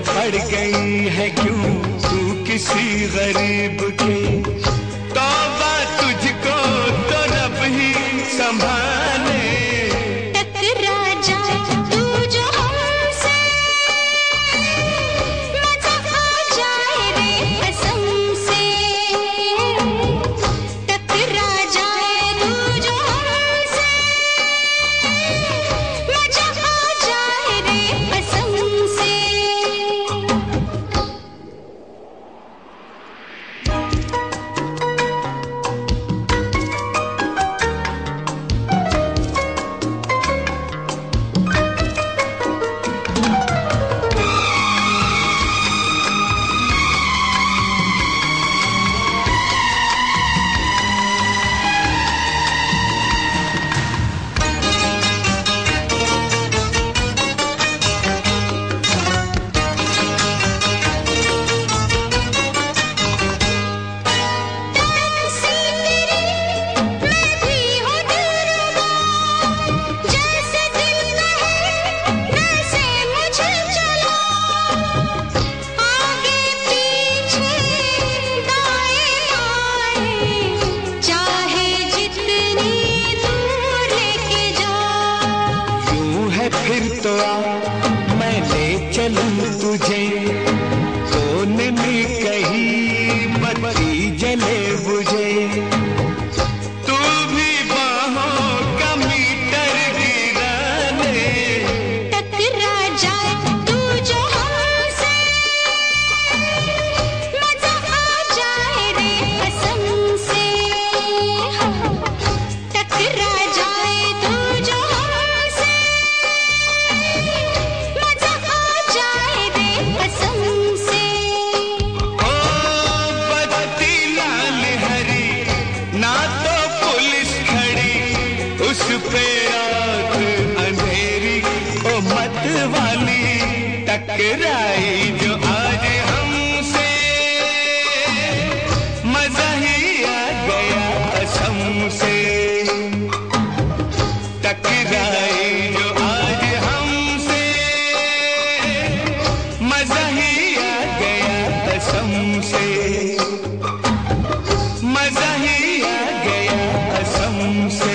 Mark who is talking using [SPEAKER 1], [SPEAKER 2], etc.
[SPEAKER 1] पड़ गई है क्यों तू किसी गरीब के। तौबा तुझको तो रब ही संभाले।
[SPEAKER 2] टकरा जाए तू जो हमसे, मजा आ जाए रे कसम से। टकरा जाए तू जो हमसे, मजा आ जाए रे कसम से।
[SPEAKER 1] फिर तो आ मैं ले चलूं तुझे, कोने में कहीं बत्ती जले बुझे। तू भी बाहों का मीटर गिरा ले।
[SPEAKER 2] टकरा जाए तू जो हमसे, मजा आ जाए रे कसम से। टकरा जाए तू जो हमसे, मजा आ जाए रे कसम से।
[SPEAKER 1] ओ बत्ती लाल हरी ना तो पुलिस खड़ी, उस पे आंख अंधेरी ओ मत वाली। टकराई जो आज हमसे, मजा ही आ गया कसम से। टकराई जो आज हमसे, मजा ही आ गया कसम से। मजा ही आ गया कसम से।